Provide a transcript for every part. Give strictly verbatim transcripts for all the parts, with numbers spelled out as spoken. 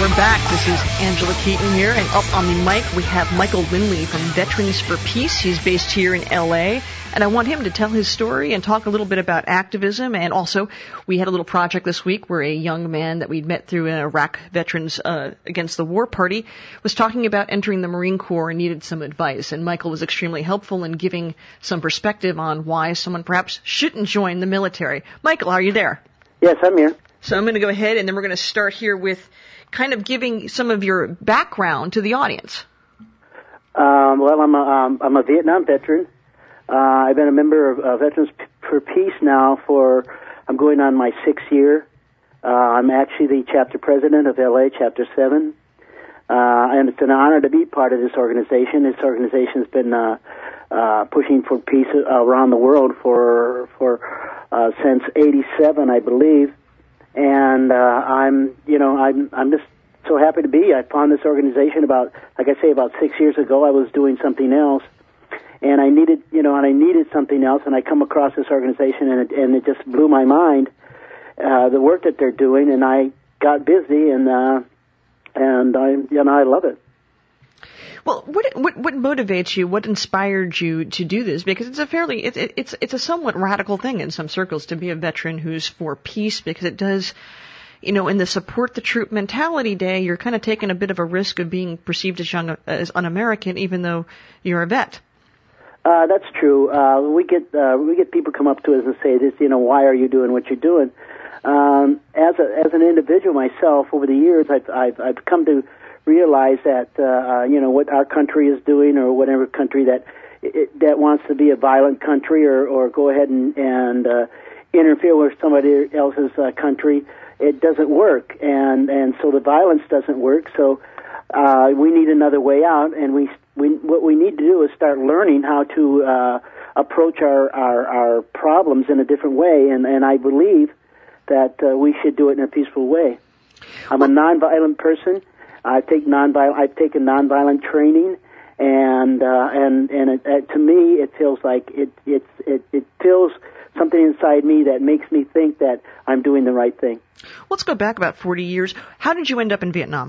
we're back. This is Angela Keaton here, and up on the mic we have Michael Lindley from Veterans for Peace. He's based here in L A, and I want him to tell his story and talk a little bit about activism. And also, we had a little project this week where a young man that we'd met through an Iraq Veterans uh, Against the War Party was talking about entering the Marine Corps and needed some advice. And Michael was extremely helpful in giving some perspective on why someone perhaps shouldn't join the military. Michael, are you there? Yes, I'm here. So I'm going to go ahead, and then we're going to start here with kind of giving some of your background to the audience. Um, well, I'm a, um, I'm a Vietnam veteran. Uh, I've been a member of uh, Veterans for Peace now for, I'm going on my sixth year. Uh, I'm actually the chapter president of L A, Chapter seven. Uh, and it's an honor to be part of this organization. This organization's been uh, uh, pushing for peace around the world for, for uh, since eighty-seven, I believe. And uh, I'm, you know, I'm I'm just so happy to be. I found this organization about, like I say, about six years ago. I was doing something else, and I needed, you know, and I needed something else. And I come across this organization, and it, and it just blew my mind, uh, the work that they're doing. And I got busy, and uh, and I, you know, I love it. Well, what what what motivates you? What inspired you to do this? Because it's a fairly it's it's it's a somewhat radical thing in some circles to be a veteran who's for peace, because it does, you know, in the support the troop mentality day, you're kind of taking a bit of a risk of being perceived as young as un-American, even though you're a vet. Uh, that's true. Uh, we get uh, we get people come up to us and say this, you know, why are you doing what you're doing? Um, as a as an individual myself, over the years, I've I've, I've come to realize that, uh, you know, what our country is doing, or whatever country that it, that wants to be a violent country, or, or go ahead and, and uh, interfere with somebody else's uh, country, it doesn't work. And, and so the violence doesn't work. So uh, we need another way out. And we, we what we need to do is start learning how to uh, approach our, our, our problems in a different way. And, and I believe that uh, we should do it in a peaceful way. I'm a nonviolent person. I take nonviolent. I've taken nonviolent training, and uh, and and it, uh, to me, it feels like it it it it feels something inside me that makes me think that I'm doing the right thing. Let's go back about forty years. How did you end up in Vietnam?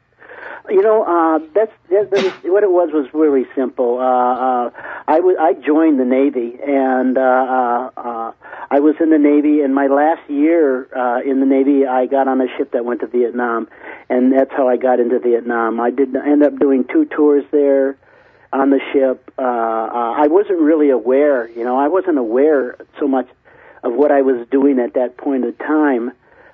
You know, uh, that's, that, that was, what it was was really simple. Uh, uh, I was I joined the Navy, and uh, uh, uh, I was in the Navy. In my last year uh, in the Navy, I got on a ship that went to Vietnam, and that's how I got into Vietnam. I did end up doing two tours there on the ship. Uh, uh, I wasn't really aware, you know, I wasn't aware so much of what I was doing at that point in time.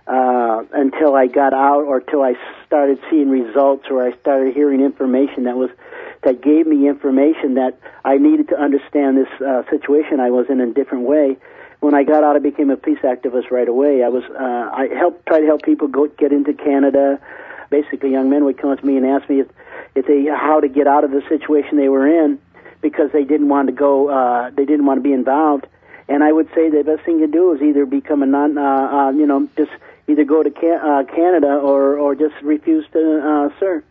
Uh, until I got out, or till I started seeing results, or I started hearing information that was that gave me information that I needed to understand this uh, situation I was in in a different way. When I got out, I became a peace activist right away. I was uh, I helped try to help people go get into Canada. Basically, young men would come up to me and ask me if, if they how to get out of the situation they were in, because they didn't want to go, uh, they didn't want to be involved. And I would say the best thing to do is either become a non, uh, uh, you know, just either go to can- uh, Canada or, or just refuse to uh, serve.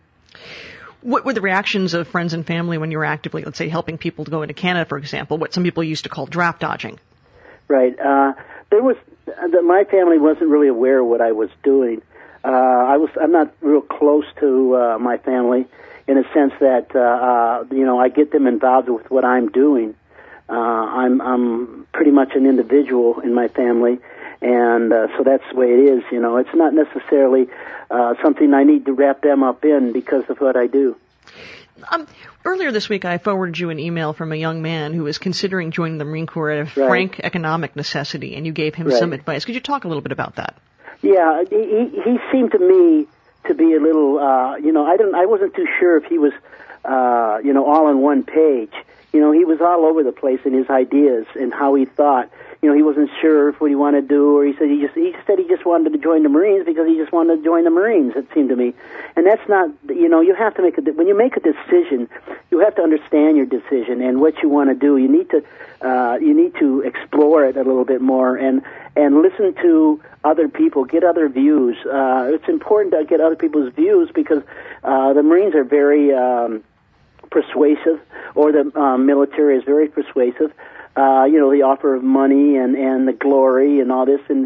What were the reactions of friends and family when you were actively, let's say, helping people to go into Canada, for example, what some people used to call draft dodging? Right. Uh, there was, uh, my family wasn't really aware of what I was doing. Uh, I was, I'm not real close to uh, my family in a sense that, uh, uh, you know, I get them involved with what I'm doing. Uh, I'm, I'm pretty much an individual in my family. And uh, so that's the way it is, you know. It's not necessarily uh, something I need to wrap them up in because of what I do. Um, earlier this week, I forwarded you an email from a young man who was considering joining the Marine Corps out of right. frank economic necessity, and you gave him right. some advice. Could you talk a little bit about that? Yeah, he, he seemed to me to be a little, uh, you know, I didn't, I wasn't too sure if he was, uh, you know, all on one page. You know, he was all over the place in his ideas and how he thought. You know, he wasn't sure if what he wanted to do, or he said he just he said he just wanted to join the Marines because he just wanted to join the Marines. It seemed to me, and that's not. You know, you have to make a when you make a decision, you have to understand your decision and what you want to do. You need to uh, you need to explore it a little bit more and and listen to other people, get other views. Uh, it's important to get other people's views because uh, the Marines are very um, persuasive, or the uh, military is very persuasive. Uh, you know, the offer of money and, and the glory and all this, and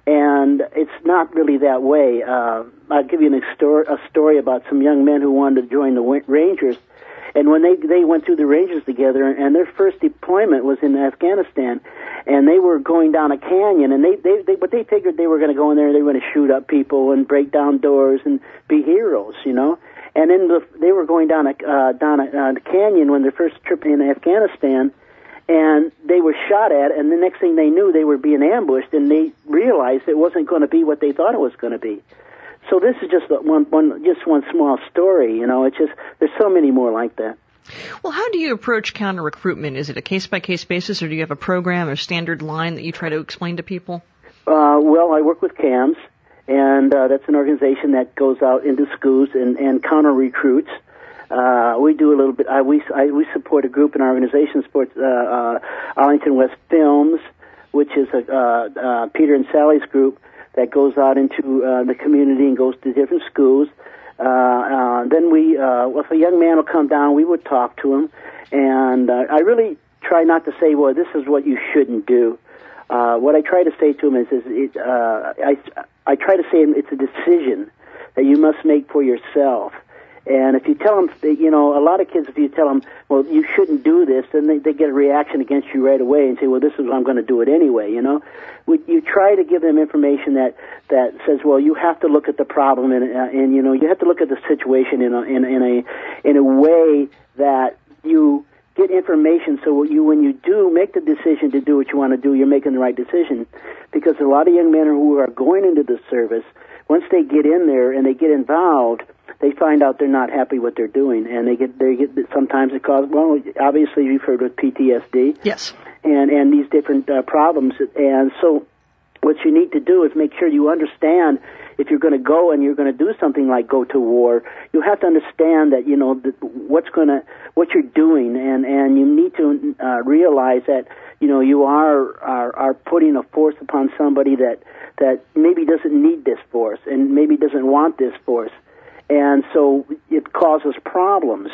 And it's not really that way. Uh, I'll give you an extor- a story about some young men who wanted to join the Rangers. And when they they went through the Rangers together, and their first deployment was in Afghanistan, and they were going down a canyon, and they, they, they but they figured they were going to go in there and they were going to shoot up people and break down doors and be heroes, you know. And then the, they were going down a uh, down a, uh, a canyon when their first trip in Afghanistan, and they were shot at, and the next thing they knew, they were being ambushed, and they realized it wasn't going to be what they thought it was going to be. So this is just one, one, just one small story, you know. It's just there's so many more like that. Well, how do you approach counter recruitment? Is it a case by case basis, or do you have a program or standard line that you try to explain to people? Uh, well, I work with C A M S, and uh, that's an organization that goes out into schools and, and counter recruits. Uh, we do a little bit. I, we I, we support a group in our organization, supports uh, uh, Arlington West Films, which is a uh, uh, Peter and Sally's group that goes out into uh, the community and goes to different schools. Uh, uh, then we, uh, well, if a young man will come down, we would talk to him, and uh, I really try not to say, well, this is what you shouldn't do. Uh, what I try to say to him is, is it, uh, I I try to say it's a decision that you must make for yourself. And if you tell them, you know, a lot of kids, if you tell them, well, you shouldn't do this, then they, they get a reaction against you right away and say, well, this is I'm going to do it anyway, you know. We, you try to give them information that, that says, well, you have to look at the problem and, uh, and you know, you have to look at the situation in a, in, in a, in a way that you get information so you, when you do make the decision to do what you want to do, you're making the right decision. Because a lot of young men who are going into the service, once they get in there and they get involved, they find out they're not happy what they're doing, and they get they get sometimes it causes, well, obviously you've heard of P T S D, yes, and and these different uh, problems, and so what you need to do is make sure you understand if you're going to go and you're going to do something like go to war, you have to understand that you know that what's going to what you're doing, and and you need to uh, realize that you know you are, are are putting a force upon somebody that that maybe doesn't need this force and maybe doesn't want this force. And so it causes problems,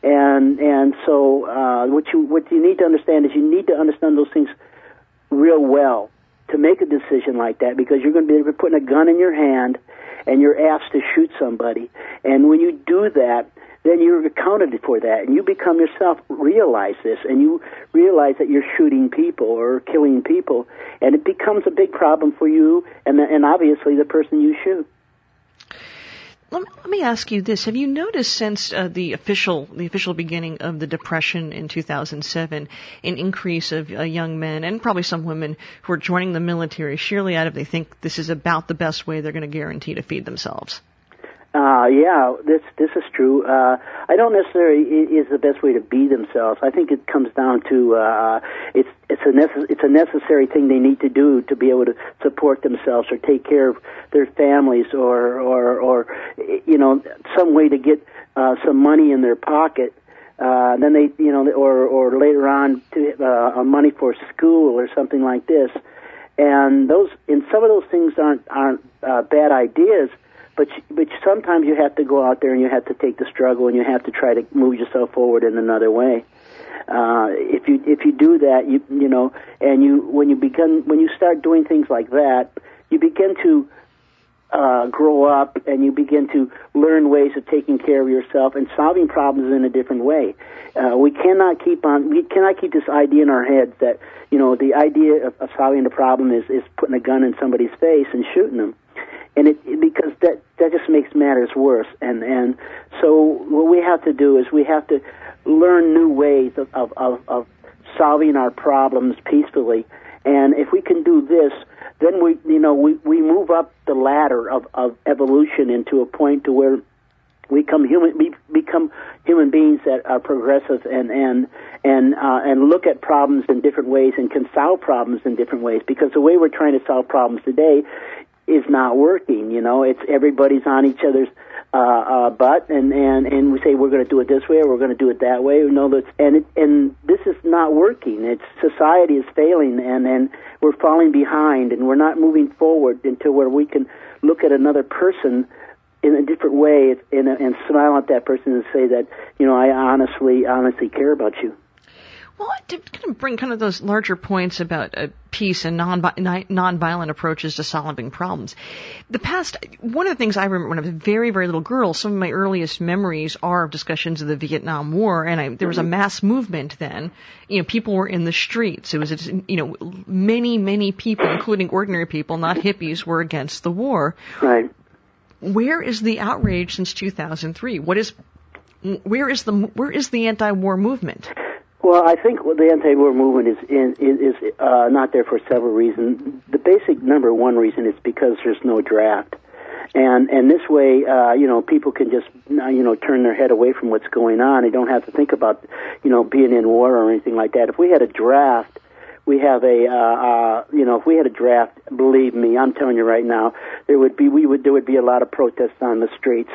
and and so uh, what you what you need to understand is you need to understand those things real well to make a decision like that, because you're going to be putting a gun in your hand and you're asked to shoot somebody, and when you do that, then you're accounted for that, and you become yourself realize this, and you realize that you're shooting people or killing people, and it becomes a big problem for you and and obviously the person you shoot. Let me, let me ask you this: have you noticed since uh, the official the official beginning of the Depression in two thousand seven an increase of uh, young men and probably some women who are joining the military sheerly out of they think this is about the best way they're going to guarantee to feed themselves? Uh, yeah, this this is true. Uh, I don't necessarily is the best way to be themselves. I think it comes down to uh, it's it's a necess- it's a necessary thing they need to do to be able to support themselves or take care of their families, or or or you know some way to get uh, some money in their pocket. Uh, then they you know or or later on to uh, money for school or something like this. And those and some of those things aren't aren't uh, bad ideas. But but sometimes you have to go out there and you have to take the struggle and you have to try to move yourself forward in another way. Uh, if you if you do that, you you know, and you when you begin when you start doing things like that, you begin to uh, grow up and you begin to learn ways of taking care of yourself and solving problems in a different way. Uh, we cannot keep on we cannot keep this idea in our heads that you know the idea of, of solving the problem is is putting a gun in somebody's face and shooting them. And it, because that, that just makes matters worse. And, and so what we have to do is we have to learn new ways of, of, of, of solving our problems peacefully. And if we can do this, then we, you know, we, we move up the ladder of, of evolution into a point to where we become human, we become human beings that are progressive and, and, and, uh, and look at problems in different ways and can solve problems in different ways. Because the way we're trying to solve problems today is not working, you know. It's everybody's on each other's uh, uh, butt, and, and, and we say we're going to do it this way or we're going to do it that way. No, that's and it, and this is not working. It's society is failing, and, and we're falling behind, and we're not moving forward until where we can look at another person in a different way and, and smile at that person and say that you know I honestly honestly care about you. Well, to kind of bring kind of those larger points about uh, peace and non non-violent approaches to solving problems. The past, one of the things I remember when I was a very, very little girl, some of my earliest memories are of discussions of the Vietnam War, and I, there was a mass movement then. You know, people were in the streets. It was, you know, many, many people, including ordinary people, not hippies, were against the war. Right. Where is the outrage since two thousand three? What is, where is the, where is the anti-war movement? Well, I think the anti-war movement is in, is uh, not there for several reasons. The basic number one reason is because there's no draft, and and this way, uh, you know, people can just you know turn their head away from what's going on. They don't have to think about you know being in war or anything like that. If we had a draft, we have a uh, uh, you know if we had a draft, believe me, I'm telling you right now, there would be we would there would be a lot of protests on the streets.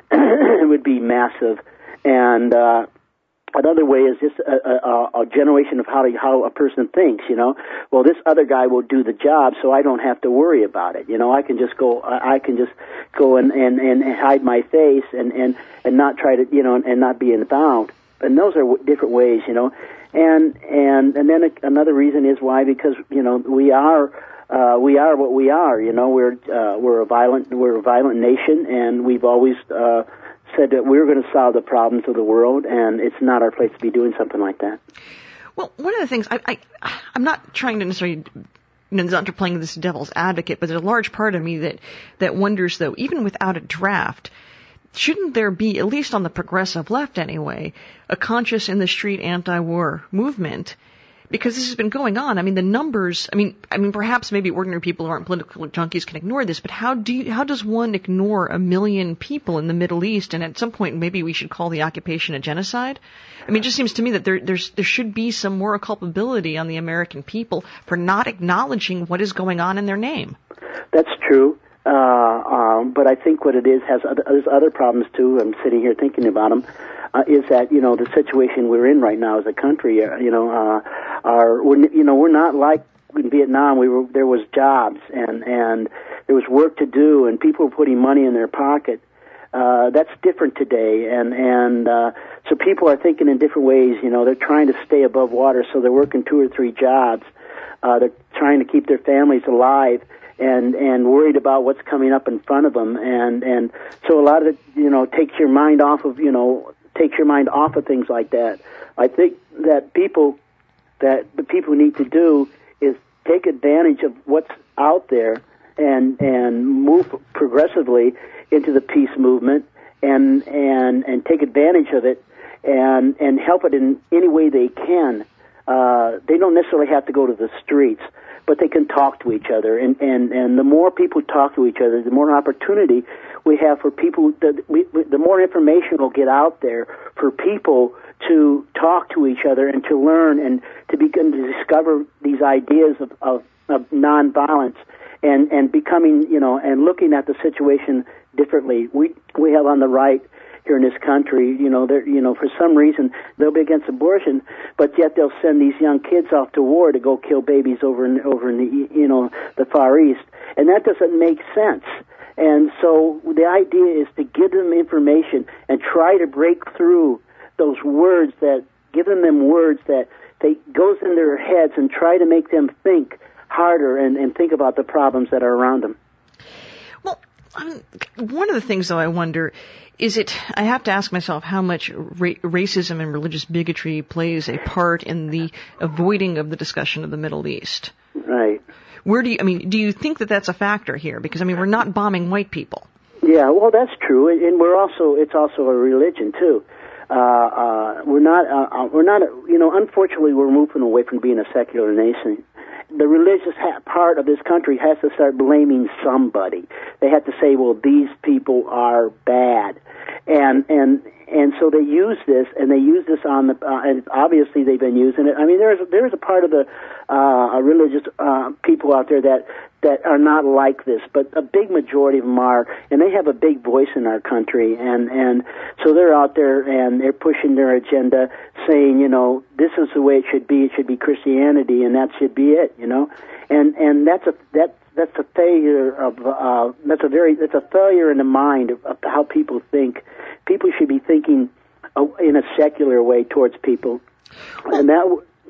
It would be massive, and. Uh, Another way is just a, a, a generation of how to, how a person thinks, you know. Well, this other guy will do the job, so I don't have to worry about it. You know, I can just go, I can just go and, and, and hide my face and, and, and not try to, you know, and not be involved. And those are different ways, you know. And, and, and then another reason is why, because, you know, we are, uh, we are what we are, you know, we're, uh, we're a violent, we're a violent nation, and we've always, uh, said that we're going to solve the problems of the world, and it's not our place to be doing something like that. Well, one of the things, I, I, I'm not trying to necessarily, you know, not playing this devil's advocate, but there's a large part of me that, that wonders, though, even without a draft, shouldn't there be, at least on the progressive left anyway, a conscious in-the-street anti-war movement? Because this has been going on. I mean, the numbers, I mean, I mean, perhaps maybe ordinary people who aren't political junkies can ignore this, but how do you, how does one ignore a million people in the Middle East? And at some point, maybe we should call the occupation a genocide? I mean, it just seems to me that there, there's, there should be some moral culpability on the American people for not acknowledging what is going on in their name. That's true. Uh, um, but I think what it is has other, there's other problems too. I'm sitting here thinking about them. Uh, is that, you know, the situation we're in right now as a country, uh, you know, uh, are, we're, you know, we're not like in Vietnam. We were, there was jobs and, and there was work to do and people were putting money in their pocket. Uh, that's different today. And, and, uh, so people are thinking in different ways, you know, they're trying to stay above water, so they're working two or three jobs. Uh, they're trying to keep their families alive and, and worried about what's coming up in front of them. And, and so a lot of it, you know, takes your mind off of, you know, takes your mind off of things like that. I think that people, that the people need to do is take advantage of what's out there and and move progressively into the peace movement and and and take advantage of it and and help it in any way they can. Uh, they don't necessarily have to go to the streets, but they can talk to each other. And, and, and the more people talk to each other, the more opportunity we have for people, the, we, the more information will get out there for people to talk to each other and to learn and to begin to discover these ideas of, of, of nonviolence and, and becoming, you know, and looking at the situation differently. We, we have on the right here in this country, you know, they're, you know, for some reason they'll be against abortion, but yet they'll send these young kids off to war to go kill babies over in, over in the, you know, the Far East, and that doesn't make sense. And so the idea is to give them information and try to break through those words that, giving them words that they goes in their heads and try to make them think harder and, and think about the problems that are around them. Well, um, one of the things, though, I wonder, is it, I have to ask myself how much ra- racism and religious bigotry plays a part in the avoiding of the discussion of the Middle East. Right. Where do you, I mean, do you think that that's a factor here? Because, I mean, we're not bombing white people. Yeah, well, that's true. And we're also, it's also a religion, too. Uh, uh, we're not, uh, we're not, you know, unfortunately, we're moving away from being a secular nation. The religious ha- part of this country has to start blaming somebody. They have to say, well, these people are bad. And, and, and so they use this, and they use this on the, uh, and obviously they've been using it. I mean, there's, there's a part of the, uh, religious, uh, people out there that, that are not like this, but a big majority of them are, and they have a big voice in our country, and, and so they're out there and they're pushing their agenda, saying, you know, this is the way it should be, it should be Christianity, and that should be it, you know, and, and that's a, that, that's a failure of, uh, that's a very, that's a failure in the mind of, of how people think. People should be thinking uh, in a secular way towards people, and that,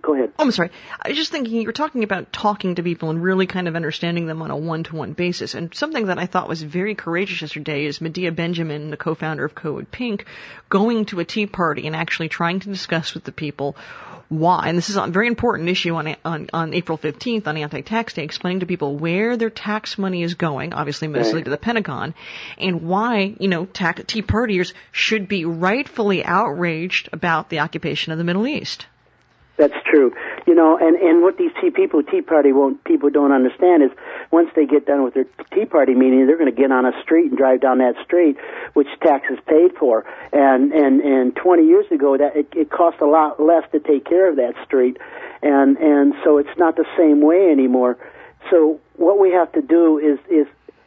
Go ahead. Oh, I'm sorry. I was just thinking, you were talking about talking to people and really kind of understanding them on a one-to-one basis. And something that I thought was very courageous yesterday is Medea Benjamin, the co-founder of Code Pink, going to a tea party and actually trying to discuss with the people why, and this is a very important issue on, on, on April fifteenth on Anti-Tax Day, explaining to people where their tax money is going, obviously mostly right. to the Pentagon, and why, you know, tax, tea partiers should be rightfully outraged about the occupation of the Middle East. That's true. You know, and, and what these tea people, Tea Party won't, people don't understand is once they get done with their Tea Party meeting, they're going to get on a street and drive down that street, which taxes paid for. And, and, and twenty years ago, that it, it cost a lot less to take care of that street. And, and so it's not the same way anymore. So what we have to do is, is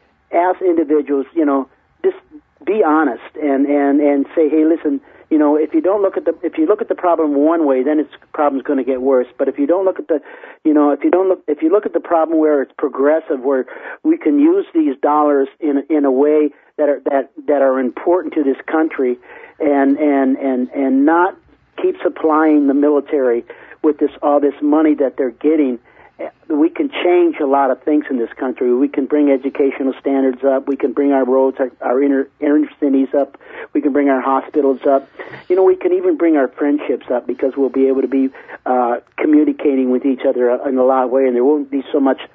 as individuals, you know, just be honest and, and, and say, hey, listen, you know, if you don't look at the, if you look at the problem one way, then its problem's going to get worse. But if you don't look at the, you know, if you don't look, if you look at the problem where it's progressive, where we can use these dollars in in a way that are that that are important to this country, and and and and not keep supplying the military with this all this money that they're getting, we can change a lot of things in this country. We can bring educational standards up. We can bring our roads, our, our inner, inner cities up. We can bring our hospitals up. You know, we can even bring our friendships up because we'll be able to be uh, communicating with each other in a lot of ways, and there won't be so much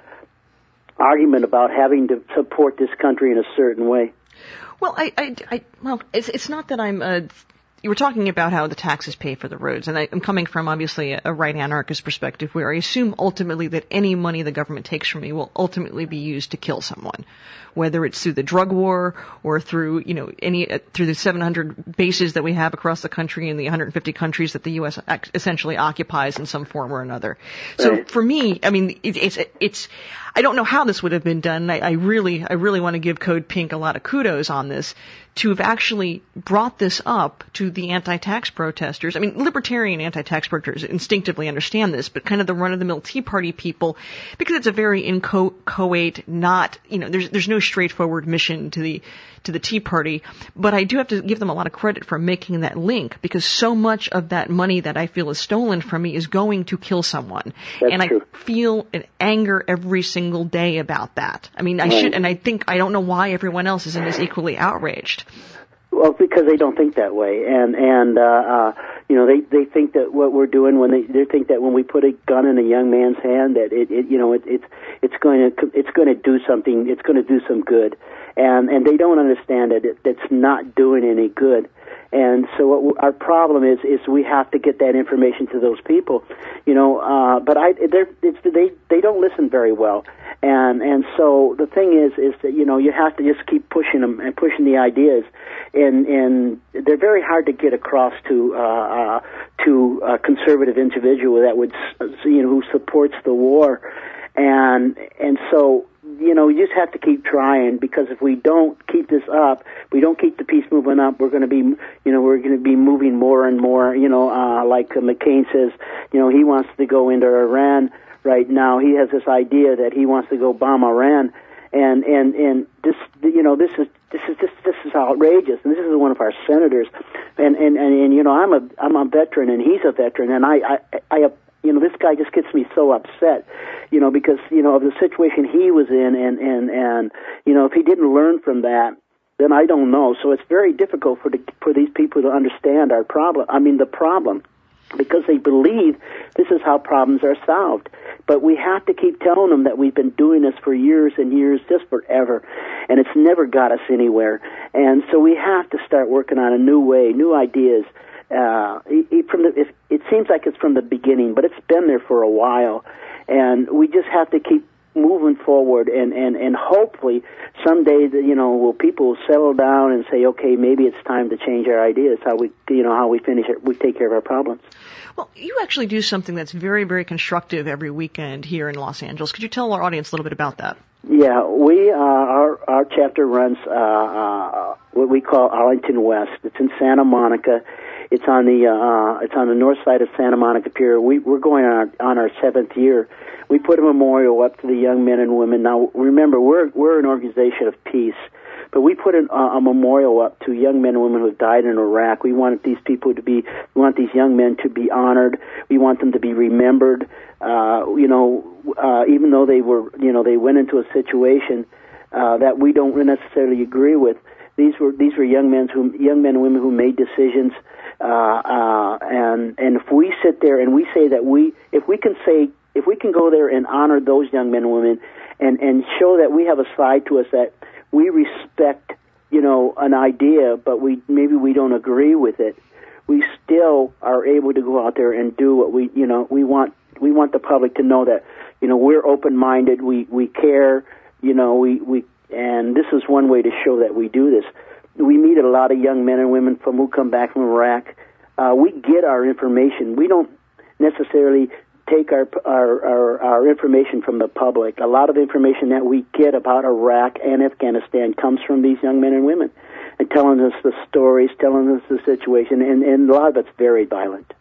argument about having to support this country in a certain way. Well, I, I, I well, it's it's not that I'm uh You were talking about how the taxes pay for the roads, and I, I'm coming from obviously a, a right anarchist perspective where I assume ultimately that any money the government takes from me will ultimately be used to kill someone, whether it's through the drug war or through, you know, any uh, through the seven hundred bases that we have across the country and the one hundred fifty countries that the U S essentially occupies in some form or another. So right. for me, I mean, it, it's it's I don't know how this would have been done. I, I really I really want to give Code Pink a lot of kudos on this, to have actually brought this up to the anti-tax protesters. I mean, libertarian anti-tax protesters instinctively understand this, but kind of the run-of-the-mill Tea Party people, because it's a very inchoate, not, you know, there's there's no straightforward mission to the to the Tea Party. But I do have to give them a lot of credit for making that link, because so much of that money that I feel is stolen from me is going to kill someone. That's and true. I feel an anger every single day about that. I mean, I right. should, and I think, I don't know why everyone else isn't as equally outraged. Well, because they don't think that way, and and uh, uh, you know they they think that what we're doing when they they think that when we put a gun in a young man's hand that it, it you know it, it's it's going to it's going to do something, it's going to do some good, and and they don't understand that it, it's not doing any good. And so what our problem is is we have to get that information to those people, you know. Uh, but I, they're, it's, they they don't listen very well, and and so the thing is is that you know you have to just keep pushing them and pushing the ideas, and and they're very hard to get across to uh, uh, to a conservative individual that would you know who supports the war, and and so. You know, you just have to keep trying, because if we don't keep this up, we don't keep the peace movement up, we're going to be, you know, we're going to be moving more and more, you know, uh, like uh, McCain says, you know, he wants to go into Iran right now. He has this idea that he wants to go bomb Iran, and, and, and this, you know, this is, this is, this, this is outrageous, and this is one of our senators, and, and, and, and you know, I'm a, I'm a veteran, and he's a veteran, and I, I, I, you know, this guy just gets me so upset, you know, because, you know, of the situation he was in, and, and, and, you know, if he didn't learn from that, then I don't know. So it's very difficult for the, for these people to understand our problem, I mean, the problem, because they believe this is how problems are solved. But we have to keep telling them that we've been doing this for years and years, just forever, and it's never got us anywhere. And so we have to start working on a new way, new ideas. Uh, it, from the, it, it seems like it's from the beginning, but it's been there for a while, and we just have to keep moving forward, and, and, and hopefully someday, the, you know, will people will settle down and say, okay, maybe it's time to change our ideas, how we, you know, how we finish it, we take care of our problems. Well, you actually do something that's very, very constructive every weekend here in Los Angeles. Could you tell our audience a little bit about that? Yeah, we uh, our our chapter runs uh, uh, what we call Arlington West. It's in Santa Monica. It's on the uh, it's on the north side of Santa Monica Pier. We, we're going on our, on our seventh year. We put a memorial up to the young men and women. Now, remember, we're we're an organization of peace, but we put an, uh, a memorial up to young men and women who have died in Iraq. We wanted these people to be, we want these young men to be honored. We want them to be remembered. Uh, you know, uh, even though they were, you know, they went into a situation uh, that we don't necessarily agree with. These were these were young men who, young men and women who made decisions. Uh, uh, and and if we sit there and we say that we, if we can say, if we can go there and honor those young men and women, and and show that we have a side to us that we respect, you know, an idea, but we maybe we don't agree with it, we still are able to go out there and do what we, you know, we want. We want the public to know that, you know, we're open-minded, we, we care, you know, we, we, and this is one way to show that we do this. We meet a lot of young men and women from who come back from Iraq. Uh, we get our information. We don't necessarily take our, our, our, our information from the public. A lot of information that we get about Iraq and Afghanistan comes from these young men and women and telling us the stories, telling us the situation, and, and a lot of it's very violent.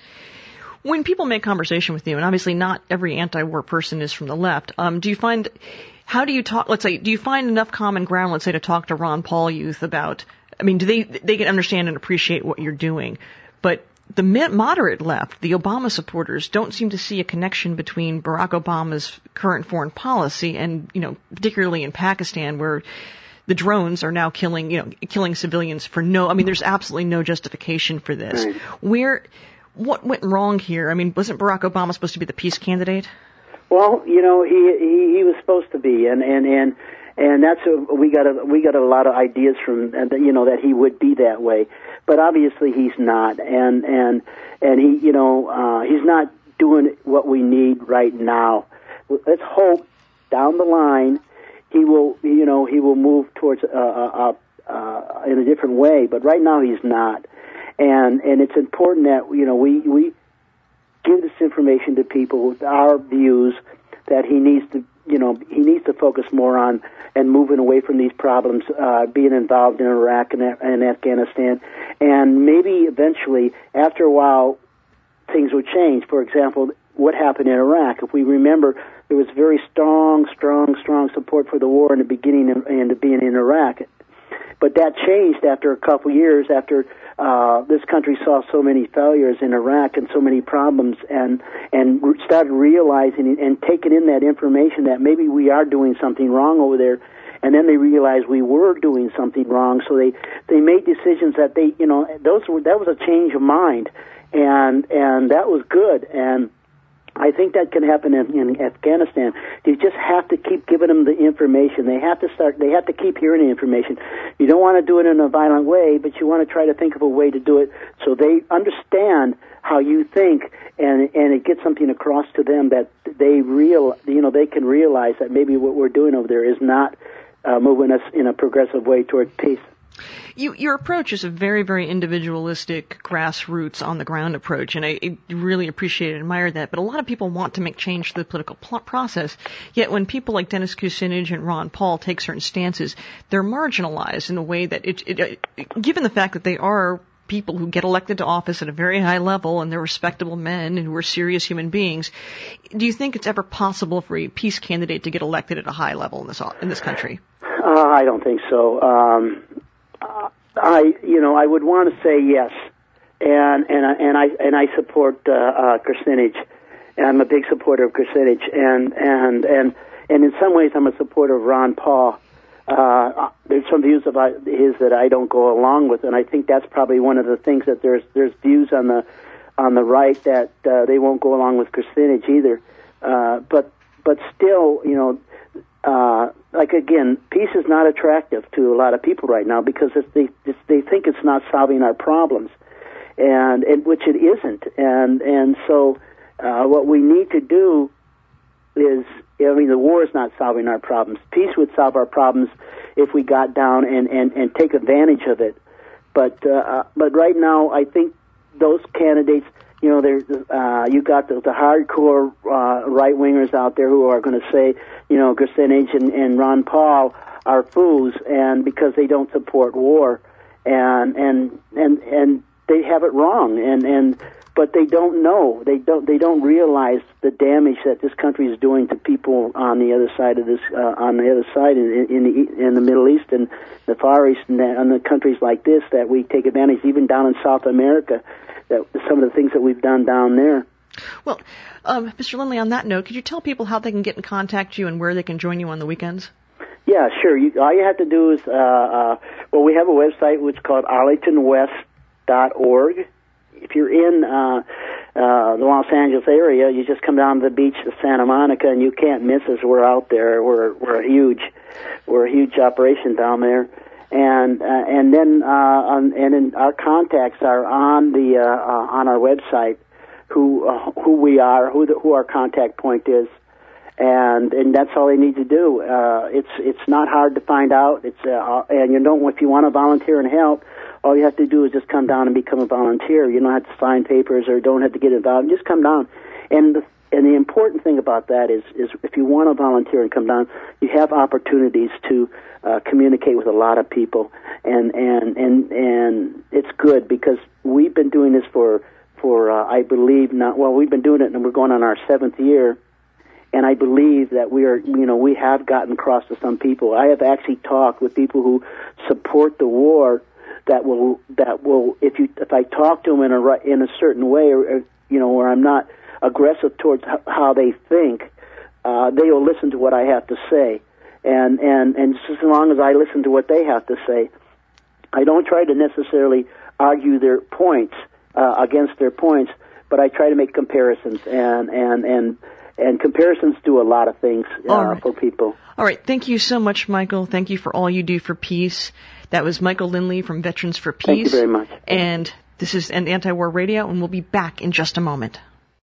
When people make conversation with you, and obviously not every anti-war person is from the left, um, do you find, how do you talk, let's say, do you find enough common ground, let's say, to talk to Ron Paul youth about, I mean, do they, they can understand and appreciate what you're doing, but the moderate left, the Obama supporters, don't seem to see a connection between Barack Obama's current foreign policy and, you know, particularly in Pakistan, where the drones are now killing, you know, killing civilians for no, I mean, there's absolutely no justification for this. Right. Where, what went wrong here? I mean, wasn't Barack Obama supposed to be the peace candidate? Well, you know, he he, he was supposed to be, and and and and that's a, we got a we got a lot of ideas from, you know, that he would be that way, but obviously he's not, and and and he, you know, uh, he's not doing what we need right now. Let's hope down the line he will, you know, he will move towards uh, uh, uh, in a different way, but right now he's not. And and it's important that, you know, we, we give this information to people with our views, that he needs to, you know, he needs to focus more on and moving away from these problems, uh, being involved in Iraq and, and Afghanistan. And maybe eventually, after a while, things will change. For example, what happened in Iraq. If we remember, there was very strong, strong, strong support for the war in the beginning and, and being in Iraq. But that changed after a couple years, after uh, this country saw so many failures in Iraq and so many problems, and and started realizing and taking in that information that maybe we are doing something wrong over there. And then they realized we were doing something wrong, so they they made decisions that they, you know, those were that was a change of mind, and and that was good. And I think that can happen in, in Afghanistan. You just have to keep giving them the information. They have to start. They have to keep hearing the information. You don't want to do it in a violent way, but you want to try to think of a way to do it so they understand how you think, and and it gets something across to them that they real, you know, they can realize that maybe what we're doing over there is not uh, moving us in a progressive way toward peace. You, your approach is a very, very individualistic, grassroots, on-the-ground approach, and I, I really appreciate and admire that. But a lot of people want to make change to the political pl- process, yet when people like Dennis Kucinich and Ron Paul take certain stances, they're marginalized in a way that, it, it, it, given the fact that they are people who get elected to office at a very high level and they're respectable men who are serious human beings, do you think it's ever possible for a peace candidate to get elected at a high level in this in this country? Uh, I don't think so. Um Uh, I, you know, I would want to say yes, and and I and I and I support uh, uh, Kucinich. I'm a big supporter of Kucinich, and and and and in some ways I'm a supporter of Ron Paul. Uh, there's some views of his that I don't go along with, and I think that's probably one of the things that there's there's views on the on the right that uh, they won't go along with Kucinich either. Uh, but but still, you know. Uh, like again, peace is not attractive to a lot of people right now because it's, they it's, they think it's not solving our problems, and, and which it isn't. And and so uh, what we need to do is, I mean, the war is not solving our problems. Peace would solve our problems if we got down and, and, and take advantage of it. But uh, but right now, I think those candidates. You know, there's uh, you got the, the hardcore uh, right wingers out there who are going to say, you know, Kucinich and, and Ron Paul are fools, and because they don't support war, and and and and they have it wrong. And and but they don't know. They don't. They don't realize the damage that this country is doing to people on the other side of this, uh, on the other side in, in the in the Middle East and the Far East and, and the countries like this that we take advantage, even down in South America, that some of the things that we've done down there. Well, um, Mister Lindley, on that note, could you tell people how they can get in contact with you and where they can join you on the weekends? Yeah, sure. You, all you have to do is, uh, uh, well, we have a website which is called arlington west dot org. If you're in uh, uh, the Los Angeles area, you just come down to the beach to Santa Monica, and you can't miss us. We're out there. We're we're a huge, we're a huge operation down there, and uh, and then uh, on, and then our contacts are on the uh, uh, on our website. Who uh, who we are, who the, who our contact point is, and and that's all they need to do. Uh, it's it's not hard to find out. It's uh, and you don't if you want to volunteer and help, all you have to do is just come down and become a volunteer. You don't have to sign papers or don't have to get involved. Just come down. And the, and the important thing about that is is if you want to volunteer and come down, you have opportunities to uh, communicate with a lot of people, and and and and it's good because we've been doing this for. For uh, I believe not. Well, we've been doing it, and we're going on our seventh year. And I believe that we are, you know, we have gotten across to some people. I have actually talked with people who support the war. That will, that will, if you, if I talk to them in a in a certain way, or, or you know, where I'm not aggressive towards how they think, uh, they will listen to what I have to say. And and and just as long as I listen to what they have to say, I don't try to necessarily argue their points. Uh, against their points, but I try to make comparisons, and and and and comparisons do a lot of things uh, right. for people. All right, thank you so much, Michael. Thank you for all you do for peace. That was Michael Lindley from Veterans for Peace. Thank you very much. And this is an Anti-War Radio, and we'll be back in just a moment.